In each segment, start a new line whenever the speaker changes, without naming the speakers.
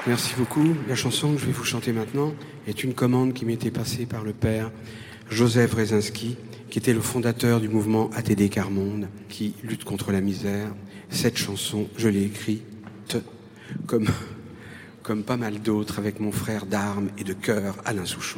Merci beaucoup. La chanson que je vais vous chanter maintenant est une commande qui m'était passée par le père Joseph Rezinski, qui était le fondateur du mouvement ATD Quart-Monde, qui lutte contre la misère. Cette chanson, je l'ai écrite comme pas mal d'autres avec mon frère d'armes et de cœur, Alain Souchon.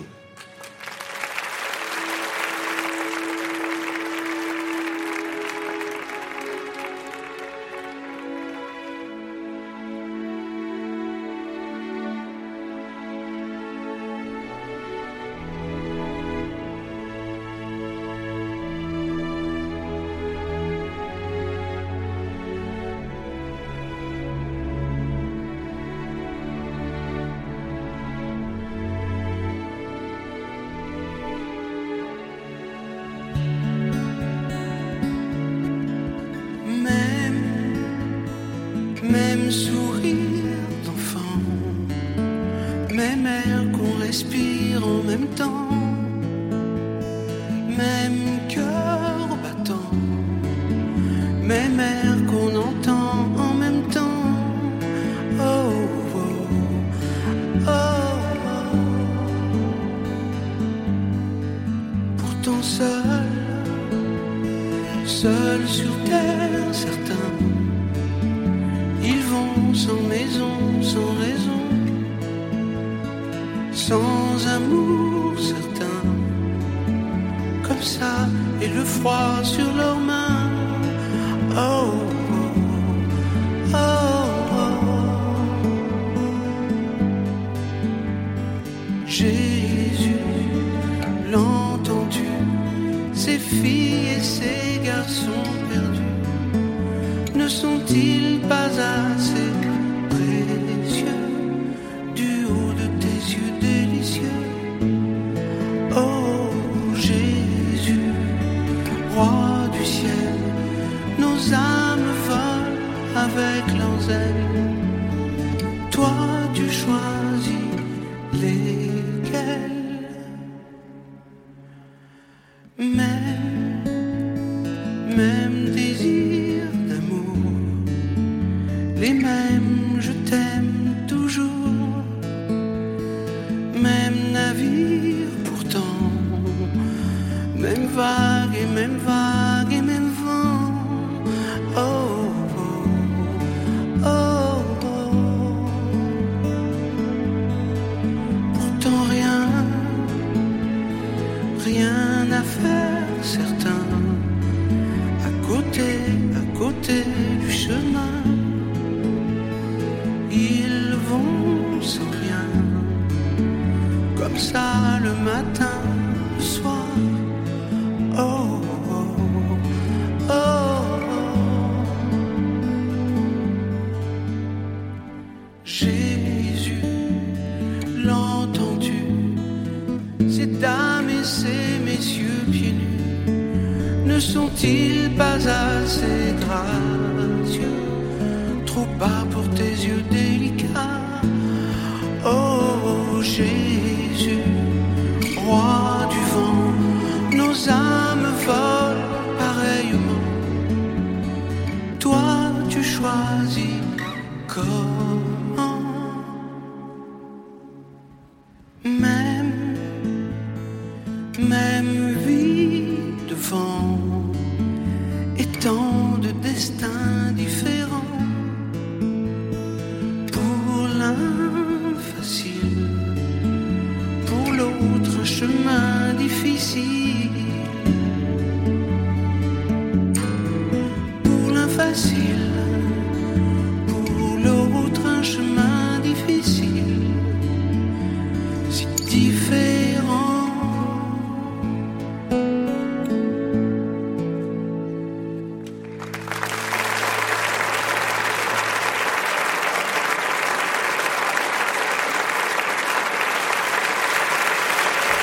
Même sourire d'enfant, même air qu'on respire en même temps, même cœur battant, même air qu'on entend en même temps. Oh, oh, oh, oh. Pourtant seul sur terre, certains ils vont sans maison, sans raison, sans amour certain, comme ça, et le froid sur leurs mains. Oh, oh, oh, oh. Jésus, l'entends-tu, ces filles et ces garçons perdus, ne sont-ils pas assez précieux du haut de tes yeux délicieux? Oh Jésus, roi du ciel, nos âmes volent avec leurs ailes. Toi tu choisis lesquelles. Même désir d'amour, les mêmes je t'aime toujours, même navire pourtant, même vague et même vague et même vent. Oh, oh, oh, oh. Pourtant rien à faire, certain, à côté du chemin. Ils vont sans rien, comme ça le matin, le soir. Oh, oh, oh, oh. Jésus, l'entends-tu, ces dames et ces messieurs pieds nus, ne sont-ils pas assez gracieux, trop bas pour tes yeux délicats? Oh Jésus, roi du vent, nos âmes volent pareillement. Toi tu choisis comment? Même vie devant, et tant de destins différents. Pour l'un facile, pour l'autre un chemin difficile.